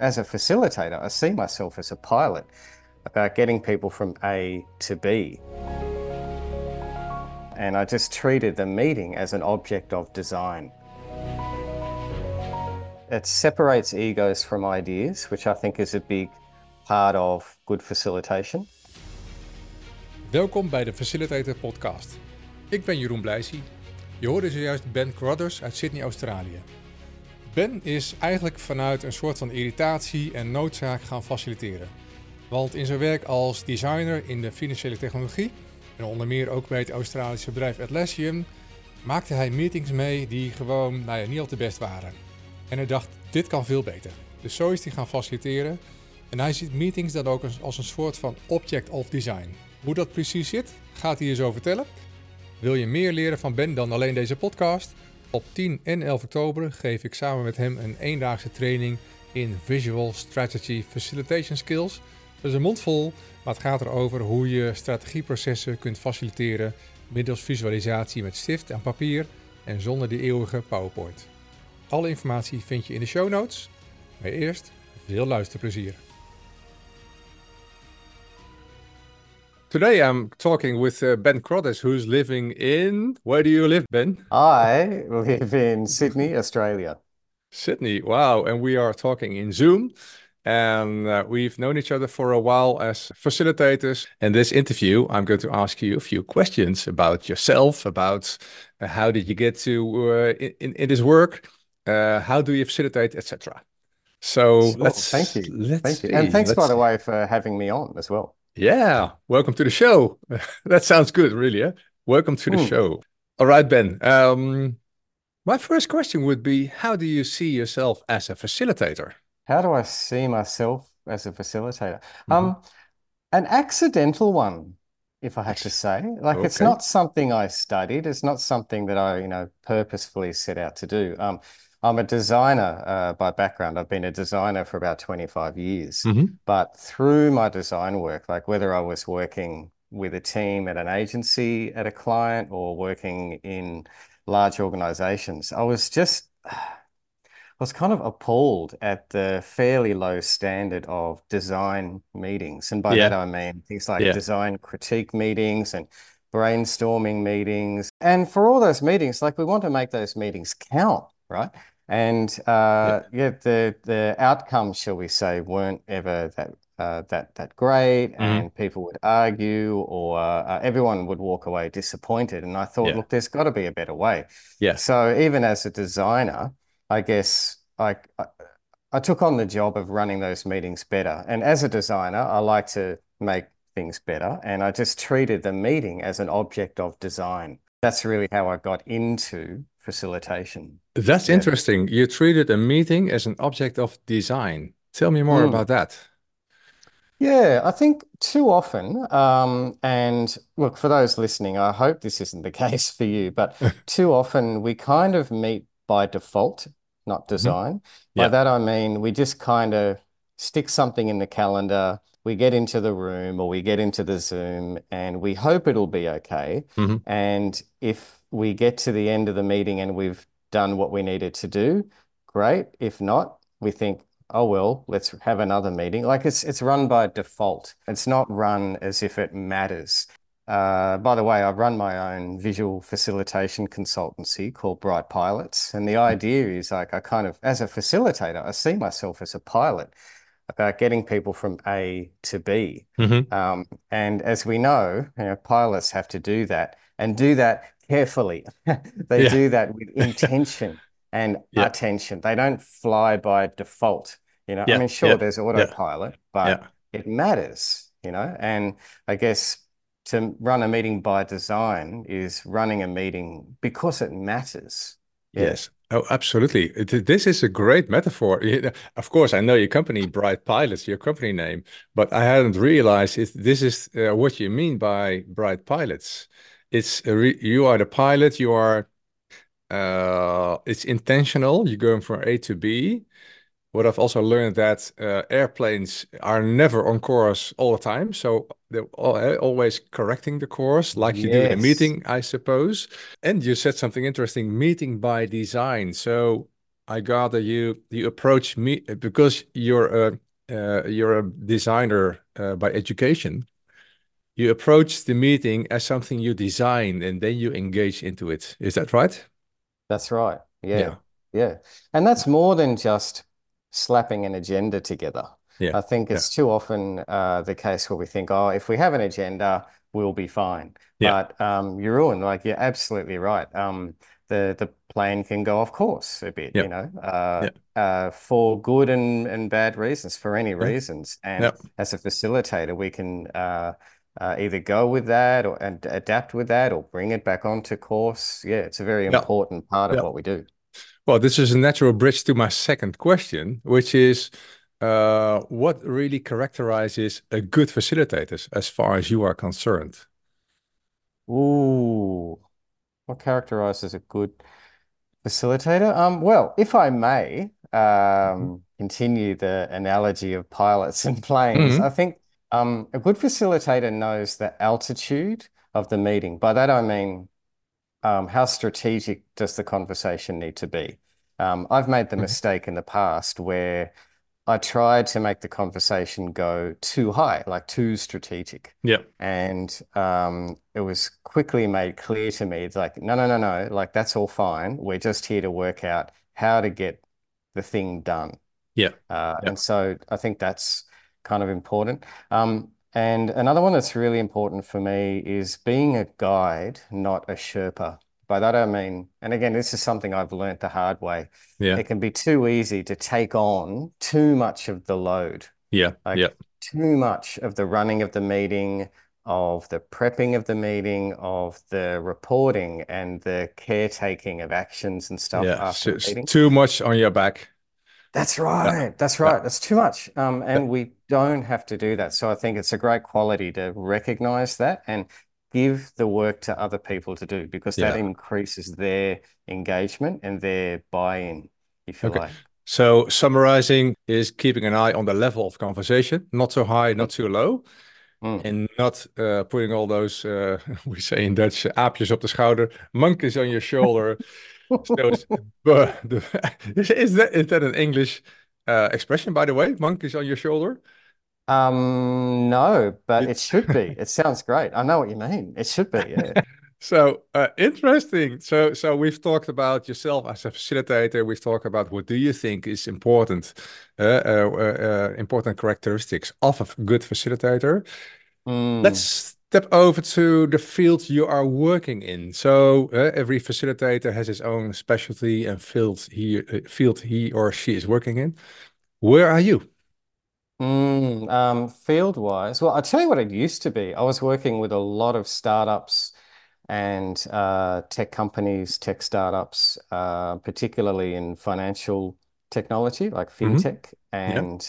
as a facilitator, I see myself as a pilot about getting people from A to B. And I just treated the meeting as an object of design. It separates egos from ideas, which I think is a big part of good facilitation. Welkom bij de Facilitator Podcast. Ik ben Jeroen Blijsie. Je hoorde zojuist Ben Crothers uit Sydney, Australië. Ben is eigenlijk vanuit een soort van irritatie en noodzaak gaan faciliteren. Want in zijn werk als designer in de financiële technologie, en onder meer ook bij het Australische bedrijf Atlassian, maakte hij meetings mee die gewoon niet al te best waren. En hij dacht, dit kan veel beter. Dus zo is hij gaan faciliteren. En hij ziet meetings dan ook als een soort van object of design. Hoe dat precies zit, gaat hij je zo vertellen. Wil je meer leren van Ben dan alleen deze podcast? Op 10 en 11 oktober geef ik samen met hem een eendaagse training in Visual Strategy Facilitation Skills. Dat is een mond vol, maar het gaat erover hoe je strategieprocessen kunt faciliteren middels visualisatie met stift en papier en zonder die eeuwige PowerPoint. Alle informatie vind je in de show notes. Maar eerst veel luisterplezier. Today I'm talking with Ben Crothers, who's living in... Where do you live, Ben? I live in Sydney, Australia. Sydney, wow. And we are talking in Zoom. And we've known each other for a while as facilitators. In this interview, I'm going to ask you a few questions about yourself, about how did you get to in this work, how do you facilitate, etc. So Sure. Thank you. Thank you. And thanks, by the way, for having me on as well. Yeah, welcome to the show. That sounds good, really. Eh? Welcome to the show. All right, Ben. My first question would be, how do you see yourself as a facilitator? How do I see myself as a facilitator? An accidental one, if I have to say. Like, It's not something I studied. It's not something that I, purposefully set out to do. I'm a designer by background. I've been a designer for about 25 years. But through my design work, like whether I was working with a team at an agency, at a client, or working in large organizations, I was kind of appalled at the fairly low standard of design meetings. And by that, I mean things like design critique meetings and brainstorming meetings. And for all those meetings, like we want to make those meetings count, right? And the outcomes, shall we say, weren't ever that great, and people would argue, or everyone would walk away disappointed. And I thought, look, there's got to be a better way. Yeah. So even as a designer, I guess I took on the job of running those meetings better. And as a designer, I like to make things better, and I just treated the meeting as an object of design. That's really how I got into facilitation. That's interesting. You treated a meeting as an object of design. Tell me more about that. Yeah, I think too often, and look, for those listening, I hope this isn't the case for you, but too often we kind of meet by default, not design. By that I mean we just kind of stick something in the calendar, we get into the room or we get into the Zoom, and we hope it'll be okay. And if we get to the end of the meeting and we've done what we needed to do, great. If not, we think, oh, well, let's have another meeting. Like it's run by default. It's not run as if it matters. By the way, I run my own visual facilitation consultancy called Bright Pilots. And the idea is like I kind of, as a facilitator, I see myself as a pilot about getting people from A to B. And as we know, pilots have to do that and do that carefully. They do that with intention and attention. They don't fly by default. I mean, sure, there's autopilot, but it matters, and I guess to run a meeting by design is running a meeting because it matters. Yes. Oh, absolutely. This is a great metaphor. Of course, I know your company, Bright Pilots, your company name, but I hadn't realized this is what you mean by Bright Pilots. It's you are the pilot. You are. It's intentional. You're going from A to B. What I've also learned that airplanes are never on course all the time, so they're always correcting the course, like you do in a meeting, I suppose. And you said something interesting: meeting by design. So I gather you approach me because you're a designer by education. You approach the meeting as something you design, and then you engage into it. Is that right? That's right. Yeah. Yeah. Yeah. And that's more than just slapping an agenda together. Yeah. I think Yeah. it's too often the case where we think, oh, if we have an agenda, we'll be fine. Yeah. But you're ruined. Like you're absolutely right. The plane can go off course a bit, Yeah. Yeah. for good and bad reasons, for any Yeah. reasons. And Yeah. as a facilitator, we can either go with that or and adapt with that or bring it back onto course. Yeah, it's a very Yeah. important part of Yeah. what we do. Well, this is a natural bridge to my second question, which is what really characterizes a good facilitator as far as you are concerned? Ooh, what characterizes a good facilitator? Well, if I may, Mhm. continue the analogy of pilots and planes, I Mhm. think a good facilitator knows the altitude of the meeting. By that I mean, how strategic does the conversation need to be? I've made the Mhm. mistake in the past where I tried to make the conversation go too high, like too strategic. Yeah. And it was quickly made clear to me, it's like, no, no, no, no, like that's all fine. We're just here to work out how to get the thing done. Yeah. Yeah. And so I think that's kind of important. And another one that's really important for me is being a guide, not a Sherpa. By that I mean, and again, this is something I've learned the hard way. Yeah. It can be too easy to take on too much of the load, Yeah. Yeah. like too much of the running of the meeting, of the prepping of the meeting, of the reporting and the caretaking of actions and stuff Yeah. after the meeting. Too much on your back. That's Yeah. right. That's Yeah. right. That's too much. Yeah. And we don't have to do that. So I think it's a great quality to recognize that and give the work to other people to do because that Yeah. increases their engagement and their buy-in, if you Okay. like. So summarizing is keeping an eye on the level of conversation, not too high, not too low, Mm. and not putting all those, we say in Dutch, aapjes op de schouder, monkeys on your shoulder. So it's, is that an English expression, by the way? Monkeys on your shoulder? No, but It- it should be. It sounds great. I know what you mean. It should be, yeah. So interesting. So we've talked about yourself as a facilitator. We've talked about what do you think is important, important characteristics of a good facilitator. Let's Mm, step over to the field you are working in. So every facilitator has his own specialty and field he or she is working in. Where are you? field wise, well, I'll tell you what it used to be. I was working with a lot of startups and tech companies, tech startups, particularly in financial technology like Hmm. fintech Yeah. and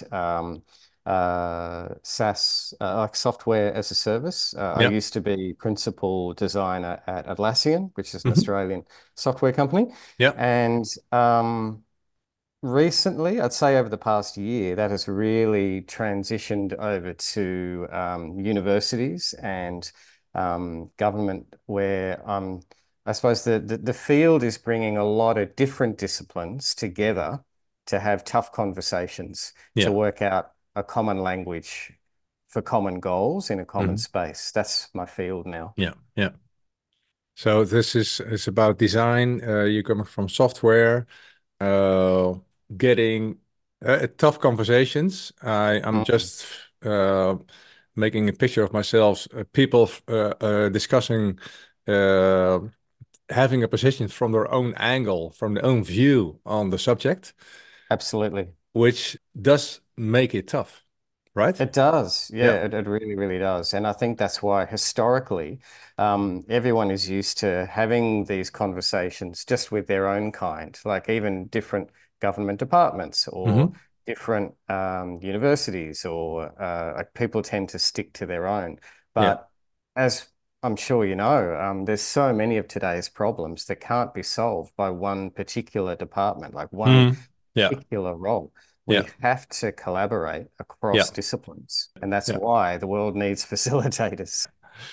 SaaS, like software as a service. I Yeah. used to be principal designer at Atlassian, which is an Hmm. Australian software company. Yeah. And recently, I'd say over the past year, that has really transitioned over to universities and government, where I suppose the field is bringing a lot of different disciplines together to have tough conversations to Yeah. work out a common language for common goals in a common Hmm. space. That's my field now. Yeah. Yeah. So this is about design. You're coming from software, uh, getting tough conversations. I'm Mm, just uh, making a picture of myself. People discussing, uh, having a position from their own angle, from their own view on the subject, absolutely. which does make it tough, right? It does. Yeah. Yeah, it really, really does. And I think that's why historically, everyone is used to having these conversations just with their own kind, like even different government departments or Hmm. different universities, or like people tend to stick to their own. Yeah. But as I'm sure you know, there's so many of today's problems that can't be solved by one particular department, like one Mm. Yeah. particular role. Yeah. We have to collaborate Yeah. across disciplines. And that's Yeah. why the world needs facilitators.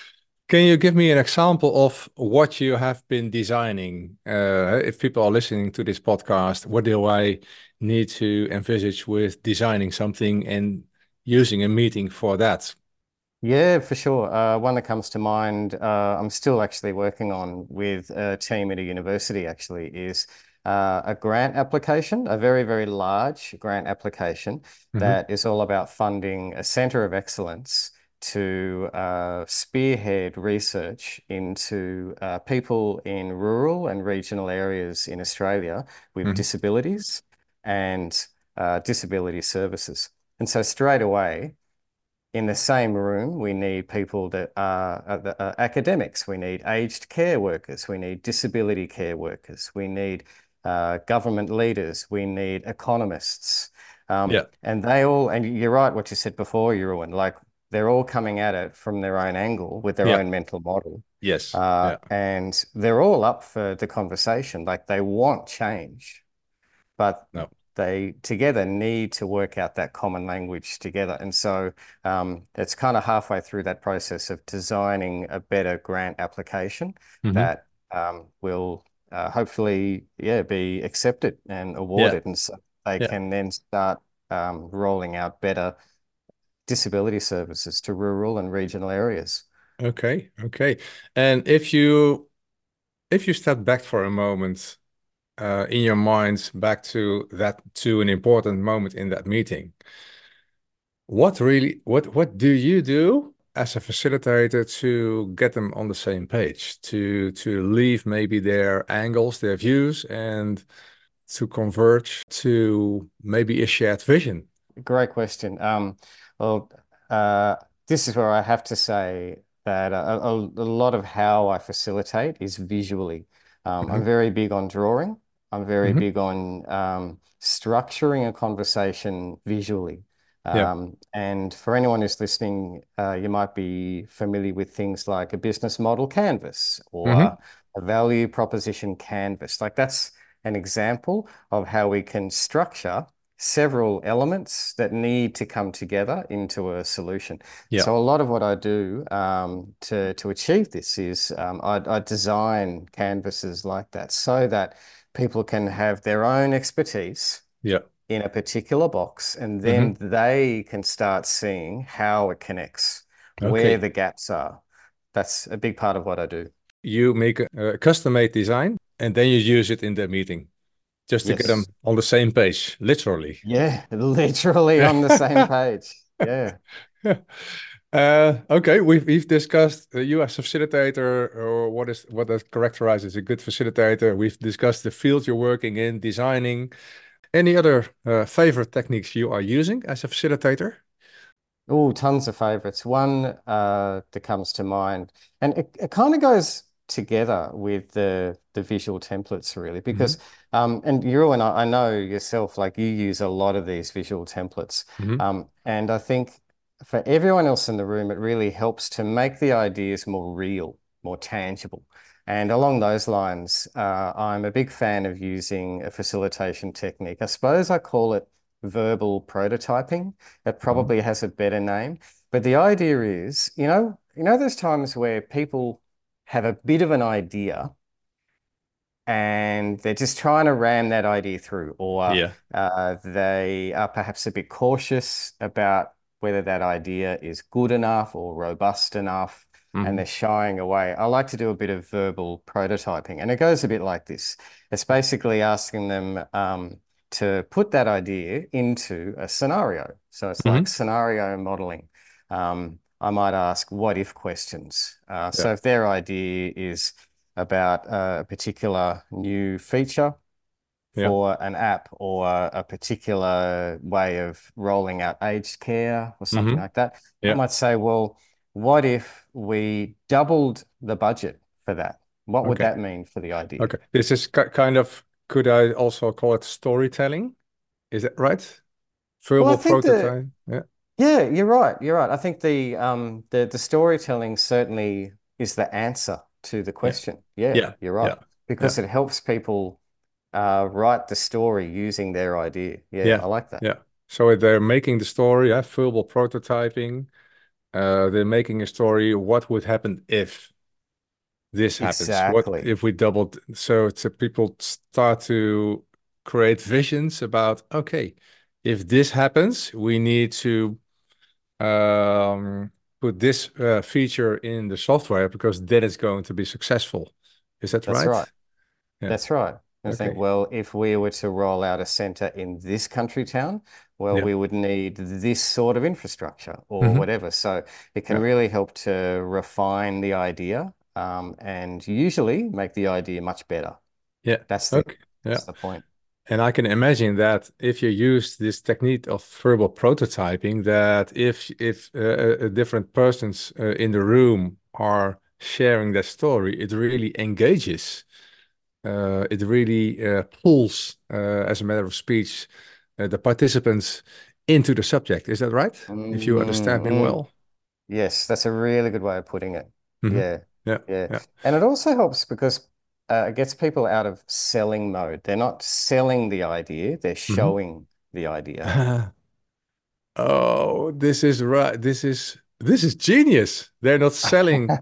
Can you give me an example of what you have been designing? If people are listening to this podcast, what do I need to envisage with designing something and using a meeting for that? Yeah, for sure. One that comes to mind, I'm still actually working on with a team at a university, actually, is a grant application, a very, very large grant application Hmm. that is all about funding a center of excellence to spearhead research into people in rural and regional areas in Australia with Hmm. disabilities and disability services. And so straight away, in the same room, we need people that are academics. We need aged care workers. We need disability care workers. We need government leaders. We need economists. Yeah. And they all, and you're right, what you said before, Ewan, like they're all coming at it from their own angle with their Yeah. own mental model. Yes. Yeah. And they're all up for the conversation. Like they want change, but No. they together need to work out that common language together. And so it's kind of halfway through that process of designing a better grant application Hmm. that will hopefully, yeah, be accepted and Yeah. awarded. And so they Yeah. can then start rolling out better disability services to rural and regional areas. Okay. Okay. And if you step back for a moment, in your mind back to an important moment in that meeting, what do you do as a facilitator to get them on the same page, to leave maybe their angles, their views, and to converge to maybe a shared vision? Great question. Well, uh, this is where I have to say that a lot of how I facilitate is visually. I'm Hmm. very big on drawing. I'm very Hmm. big on structuring a conversation visually. Yeah. And for anyone who's listening, you might be familiar with things like a business model canvas Hmm. or a value proposition canvas. Like that's an example of how we can structure several elements that need to come together into a solution. Yeah. So a lot of what I do to achieve this is I design canvases like that so that people can have their own expertise Yeah. in a particular box, and then Hmm. they can start seeing how it connects, where Okay. the gaps are. That's a big part of what I do. You make a custom-made design and then you use it in the meeting just to get them Yes. on the same page, literally. Yeah, literally on the same page. Yeah. Okay, we've discussed you as a facilitator, or what that characterizes a good facilitator. We've discussed the field you're working in, designing. Any other favorite techniques you are using as a facilitator? Oh, tons of favorites. One that comes to mind, and it kind of goes together with the visual templates really, Hmm. because and you and I know yourself, like you use a lot of these visual templates. Hmm. And I think for everyone else in the room, it really helps to make the ideas more real, more tangible. And along those lines, I'm a big fan of using a facilitation technique. I suppose I call it verbal prototyping. It Hmm. probably has a better name. But the idea is, those times where people have a bit of an idea and they're just trying to ram that idea through, or Yeah. they are perhaps a bit cautious about whether that idea is good enough or robust enough, and Hmm. they're shying away. I like to do a bit of verbal prototyping, and it goes a bit like this. It's basically asking them to put that idea into a scenario. So it's like Hmm. scenario modeling. I might ask what if questions. Yeah. So if their idea is about a particular new feature Yeah. for an app or a particular way of rolling out aged care or something Hmm. like that. I Yeah. might say, well, what if we doubled the budget for that? What would Okay. that mean for the idea? Okay. This is kind of, could I also call it storytelling? Is that right? Well, I Verbal think that prototype. Yeah. yeah, you're right. You're right. I think the storytelling certainly is the answer to the Yeah. question. Yeah, Yeah. you're right. Yeah. Yeah. Because it helps people write the story using their idea. Yeah, Yeah. I like that. Yeah. So they're making the story, verbal prototyping. they're making a story. What would happen if this happens? What Exactly. if we doubled? So it's people start to create visions about, okay, if this happens, we need to um, put this feature in the software because then it's going to be successful. Is that That's right. right? Yeah. That's right. I think, Okay. well, if we were to roll out a center in this country town, well, Yeah. we would need this sort of infrastructure or Hmm. whatever. So it can Yeah. really help to refine the idea, and usually make the idea much better. Yeah. That's the Okay. Yeah. that's the point. And I can imagine that if you use this technique of verbal prototyping, that if different persons in the room are sharing their story, it really engages. It really pulls, as a matter of speech, the participants into the subject. Is that right? If you understand me Mm. well. Yes, that's a really good way of putting it. Hmm. Yeah, Yeah. yeah. Yeah. And it also helps because it gets people out of selling mode. They're not selling the idea, they're Hmm. showing the idea. Oh, this is right. This is genius. They're not selling.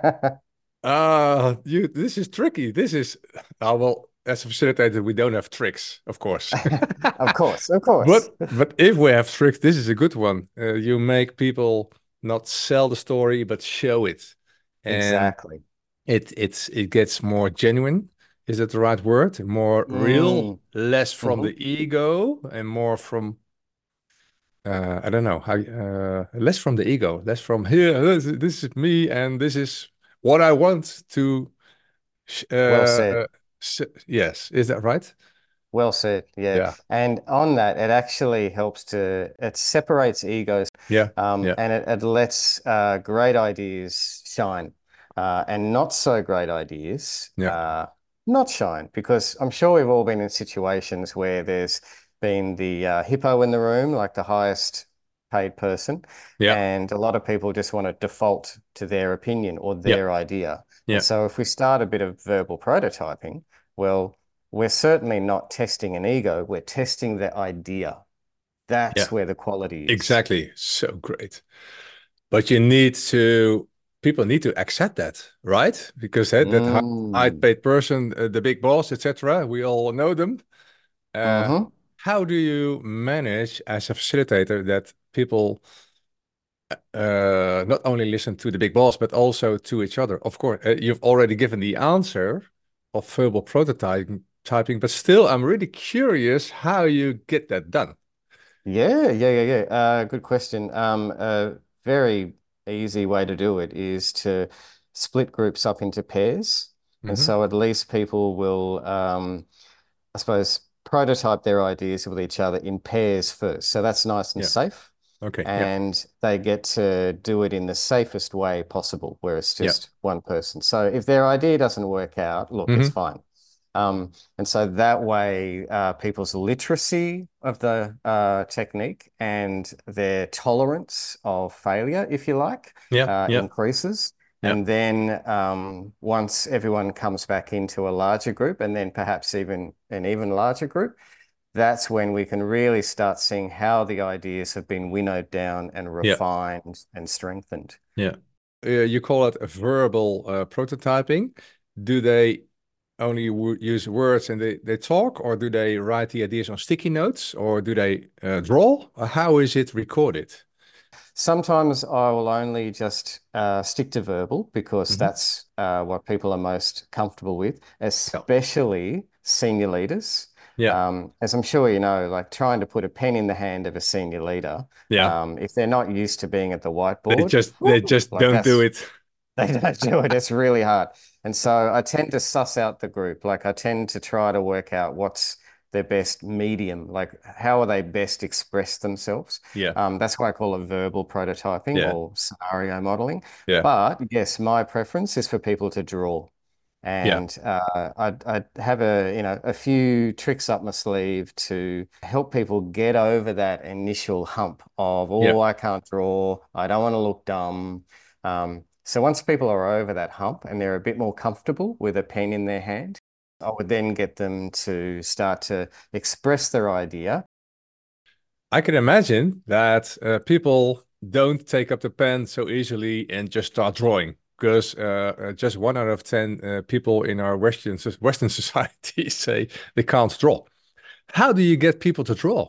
This is tricky. This is, well, as a facilitator, we don't have tricks, of course. Of course, of course. But if we have tricks, this is a good one. You make people not sell the story, but show it, and Exactly. it gets more genuine. Is that the right word? More real, Mm. less from the Hmm. ego, and more from I don't know how less from the ego, less from here. This is me, and this is what I want to. sh- Well Uh, said. uh, yes, is that right? Well said, yeah. Yeah, And on that, it actually helps it separates egos, yeah, yeah, and it lets great ideas shine, and not so great ideas yeah, not shine. Because I'm sure we've all been in situations where there's been the hippo in the room, like the highest paid person, yeah, and a lot of people just want to default to their opinion or yeah, their idea. And yeah, so if we start a bit of verbal prototyping, well, we're certainly not testing an ego, we're testing the idea. yeah. That's where the quality is. Exactly. So great. But people need to accept that, right? Because that high Mm. paid person, the big boss, etc., we all know them. Uh, Hmm. how do you manage as a facilitator that people not only listen to the big boss, but also to each other? Of course, you've already given the answer of verbal prototyping, but still, I'm really curious how you get that done. Yeah. Good question. A very easy way to do it is to split groups up into pairs. And Hmm. so at least people will, I suppose, prototype their ideas with each other in pairs first. So that's nice and Yeah. safe. Okay. Yeah. And they get to do it in the safest way possible, where it's Yeah. just one person. So if their idea doesn't work out, look, it's Hmm. fine. And so that way, people's literacy of the technique and their tolerance of failure, if you like, Yeah. Yeah. increases. Yeah. And then once everyone comes back into a larger group, and then perhaps even an even larger group, that's when we can really start seeing how the ideas have been winnowed down and Yeah. refined and strengthened. Yeah. You call it a verbal prototyping. Do they only use words and they talk, or do they write the ideas on sticky notes, or do they draw? Or how is it recorded? Sometimes I will only just stick to verbal because Hmm. that's what people are most comfortable with, Yeah. especially senior leaders. Yeah. As I'm sure you know, like trying to put a pen in the hand of a senior leader, Yeah. if they're not used to being at the They whiteboard, just they just like don't do that's it. they don't do it. It's really hard. And so I tend to suss out the group. Like I tend to try to work out what's their best medium, like how are they best express themselves. Yeah. That's why I call it verbal prototyping Yeah. or scenario modeling. Yeah. But yes, my preference is for people to draw. Yeah. And I'd have a few tricks up my sleeve to help people get over that initial hump of, Yeah. oh, I can't draw, I don't want to look dumb. So once people are over that hump and they're a bit more comfortable with a pen in their hand, I would then get them to start to express their idea. I can imagine that people don't take up the pen so easily and just start drawing. Because just 1 out of 10 people in our Western society say they can't draw. How do you get people to draw?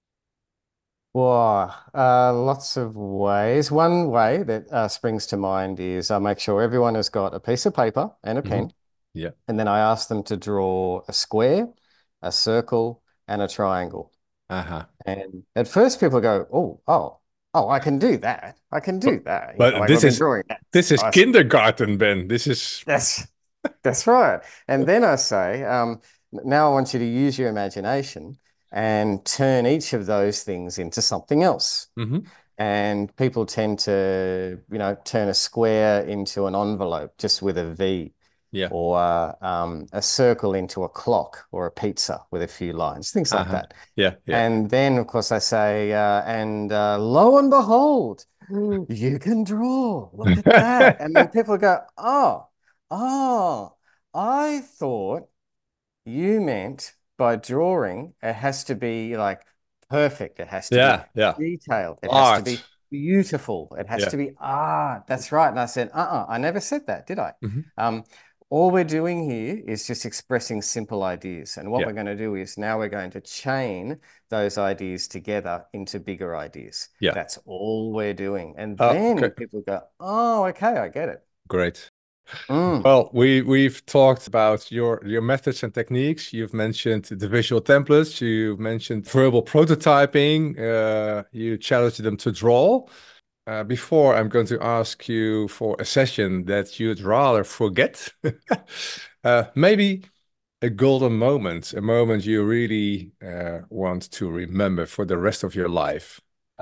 Wow, lots of ways. One way that springs to mind is I make sure everyone has got a piece of paper and a Hmm. pen, Yeah. and then I ask them to draw a square, a circle, and a triangle. Uh-huh. And at first, people go, "Oh, I can do that. I can But do that. but Like we've been drawing that this since is high school." kindergarten, Ben. This is That's that's right. And then I say, now I want you to use your imagination and turn each of those things into something else. Mhm. And people tend to, turn a square into an envelope just with a V, Yeah. or a circle into a clock or a pizza with a few lines, things like Uh-huh. that. Yeah, yeah. And then, of course, I say, and lo and behold, you can draw. Look at that. And then people go, oh, I thought you meant by drawing, it has to be like perfect. It has to be Yeah, yeah. detailed. It has to Art. be beautiful. It has Yeah. to be art. That's right. And I said, I never said that, did I? Hmm. Um, all we're doing here is just expressing simple ideas. And what Yeah. we're going to do is now we're going to chain those ideas together into bigger ideas. Yeah. That's all we're doing. And Okay. then people go, oh, okay, I get it. Great. Mm. Well, we've talked about your methods and techniques. You've mentioned the visual templates. You've mentioned verbal prototyping. You challenged them to draw. Before I'm going to ask you for a session that you'd rather forget. Maybe a golden moment, a moment you really want to remember for the rest of your life.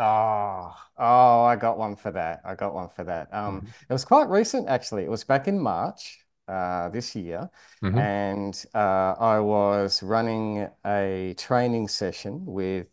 I got one for that. I got one for that. Mhm. It was quite recent, actually. It was back in March, this year, Mhm. and I was running a training session with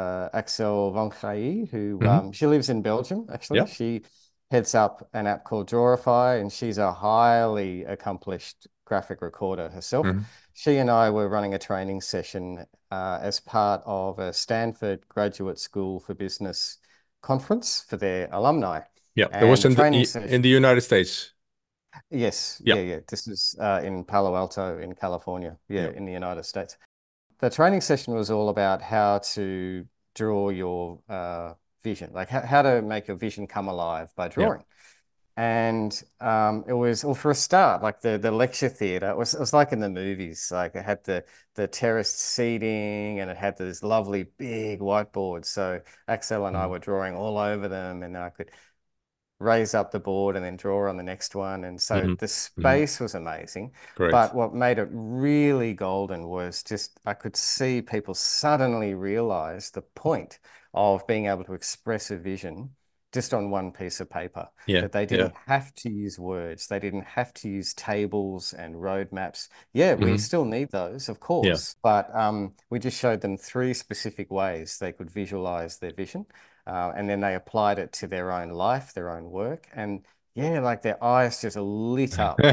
Axel Van Gaai, who Mhm. she lives in Belgium, actually. Yeah. She heads up an app called Drawify, and she's a highly accomplished graphic recorder herself. Mhm. She and I were running a training session as part of a Stanford Graduate School for Business conference for their alumni. Yeah. That And was the training in the session, United States. yes, Yeah. yeah. This is in Palo Alto in California, Yeah. yeah, in the United States. The training session was all about how to draw your vision, like how to make your vision come alive by Yeah. drawing. And it was, well, for a start, like the lecture theatre, it was like in the movies. Like it had the terraced seating, and it had this lovely big whiteboard. So Axel and I Mhm. were drawing all over them, and I could raise up the board and then draw on the next one. And so Mhm. the Mhm. space was amazing. Great. But what made it really golden was just I could see people suddenly realize the point of being able to express a vision just on one piece of paper, Yeah. that they Yeah. didn't have to use words, they didn't have to use tables and roadmaps. Yeah, we Mhm. still need those, of Yeah. course, but we just showed them three specific ways they could visualize their vision. And then they applied it to their own life, their own work. And yeah, like their eyes just lit up.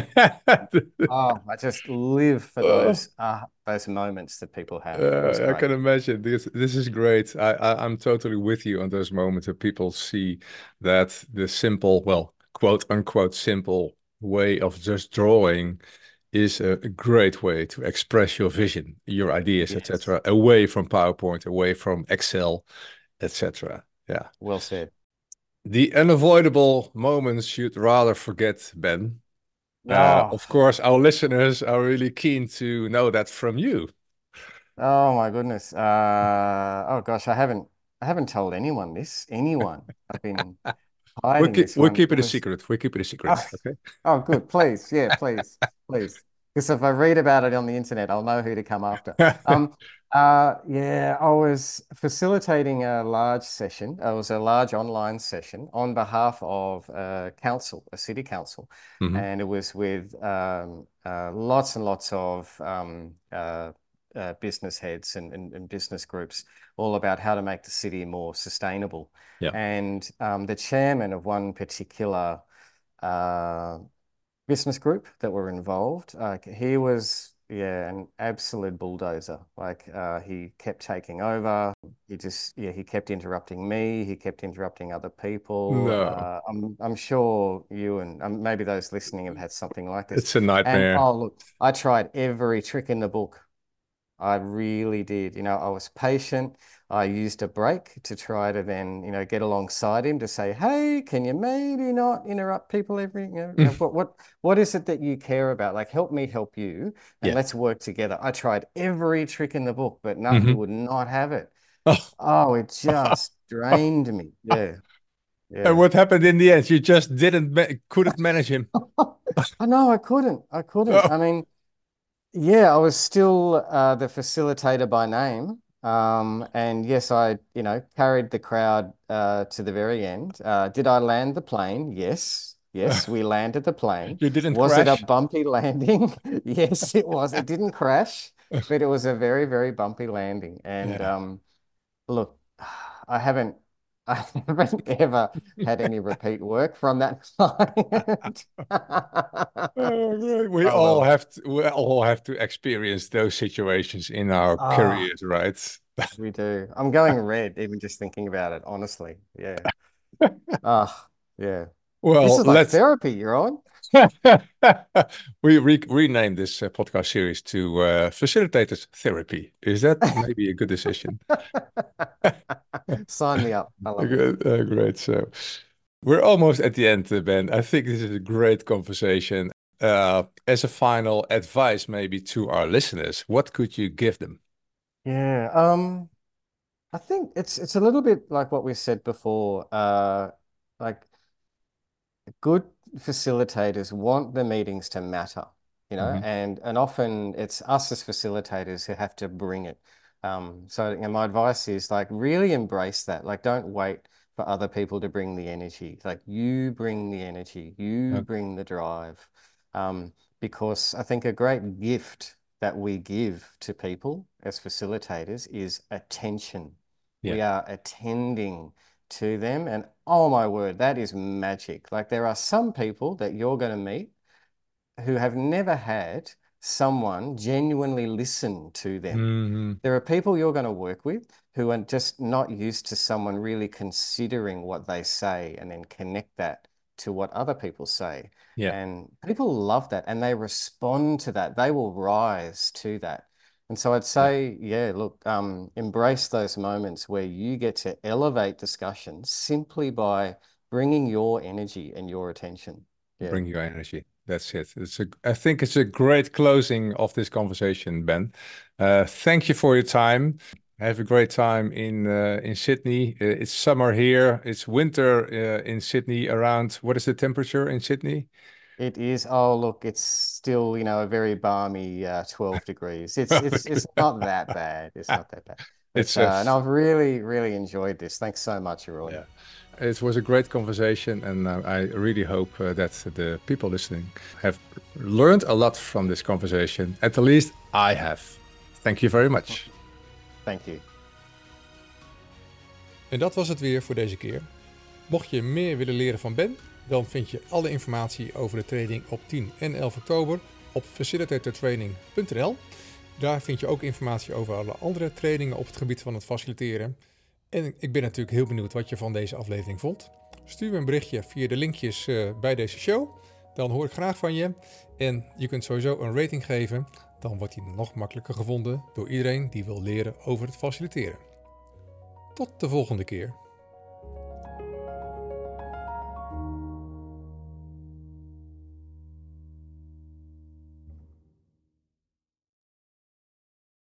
Oh, I just live for Oh, those moments that people have. It was I great. can imagine this is great. I'm totally with you on those moments that people see that the simple, well, quote unquote simple way of just drawing is a great way to express your vision, your ideas, Yes. etc., away from PowerPoint, away from Excel, etc. Yeah. Well said. The unavoidable moments you'd rather forget, Ben. Oh, Of course, our listeners are really keen to know that from you. oh my goodness. Oh gosh, I haven't told anyone this. Anyone. I've been hiding this We one. keep It it a was secret. We keep it a Oh, secret. Okay. oh, good. Please. Yeah, please. Please. Because if I read about it on the internet, I'll know who to come after. Yeah, I was facilitating a large session. It was a large online session on behalf of a council, a city council. Hmm. And it was with lots and lots of business heads and business groups, all about how to make the city more sustainable. Yeah. And the chairman of one particular uh, business group that were involved, he was an absolute bulldozer. Like he kept taking over. He kept interrupting me. He kept interrupting other people. No, I'm sure you and maybe those listening have had something like this. it's a And nightmare. oh, look, I tried every trick in the book. I really did. I was patient. I used a break to try to then, get alongside him to say, "Hey, can you maybe not interrupt people what is it that you care about? Like, help me help you, and Yeah. let's work together." I tried every trick in the book, but no, he Hmm. would not have it. Oh. Oh, it just drained me. Yeah, And yeah. what happened in the end? You just couldn't manage him. I know I couldn't. I couldn't. Oh. I mean, yeah, I was still the facilitator by name. And yes, I, carried the crowd to the very end. Did I land the plane? Yes. Yes, we landed the plane. You didn't Was it a crash? bumpy landing? Yes, it was. It didn't crash, but it was a very, very bumpy landing. And Yeah. look, I haven't I haven't ever had any repeat work from that client. Oh, great. Oh well. We all have to experience those situations in our Ah. careers, right? We do. I'm going red even just thinking about it, honestly. Yeah. Ah, yeah. This Well, is like let's therapy, you're on. we rename this podcast series to Facilitators Therapy. Is that maybe a good decision? Sign me up. I love it. Good, great. So we're almost at the end, Ben. I think this is a great conversation. As a final advice, maybe to our listeners, what could you give them? Yeah. I think it's a little bit like what we said before. Like good facilitators want the meetings to matter, Hmm. and often it's us as facilitators who have to bring it. So my advice is like really embrace that. Like don't wait for other people to bring the energy. Like you bring the energy, you bring the drive. Because I think a great gift that we give to people as facilitators is attention. Yeah. We are attending to them. And oh my word, that is magic. Like there are some people that you're going to meet who have never had someone genuinely listen to them. Hmm. There are people you're going to work with who are just not used to someone really considering what they say and then connect that to what other people say. Yeah. And people love that and they respond to that. They will rise to that. And so I'd Yeah. say, yeah, look, embrace those moments where you get to elevate discussion simply by bringing your energy and your attention. Yeah. Bring your energy. That's it. I think it's a great closing of this conversation, Ben. Thank you for your time. Have a great time in Sydney. It's summer here. It's winter in Sydney. Around what is the temperature in Sydney? It is. Oh, look, it's still, a very balmy 12 degrees. It's Okay. not that bad. It's not that bad. But It's no, I've really, really enjoyed this. Thanks so much, Arun. yeah. It was a great conversation, and I really hope that the people listening have learned a lot from this conversation. At the least, I have. Thank you very much. Thank you. En dat was het weer voor deze keer. Mocht je meer willen leren van Ben, dan vind je alle informatie over de training op 10 en 11 oktober op facilitatortraining.nl. Daar vind je ook informatie over alle andere trainingen op het gebied van het faciliteren. En ik ben natuurlijk heel benieuwd wat je van deze aflevering vond. Stuur me een berichtje via de linkjes bij deze show. Dan hoor ik graag van je. En je kunt sowieso een rating geven. Dan wordt die nog makkelijker gevonden door iedereen die wil leren over het faciliteren. Tot de volgende keer.